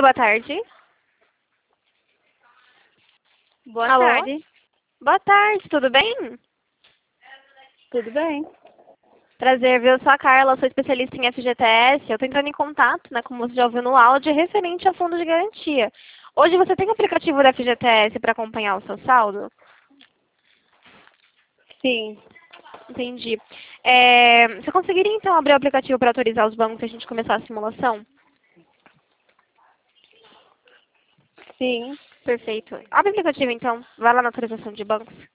boa tarde. Boa Alô? tarde. Boa tarde, tudo bem? Tudo bem? Prazer, viu? Eu sou a Carla, sou especialista em FGTS. Eu tô entrando em contato, né, como você já ouviu no áudio, referente a fundo de garantia. Hoje você tem o aplicativo da FGTS para acompanhar o seu saldo? Sim, Entendi. Você conseguiria, então, abrir o aplicativo para autorizar os bancos e a gente começar a simulação? sim. Perfeito. Abre o aplicativo, então. Vai lá na autorização de bancos.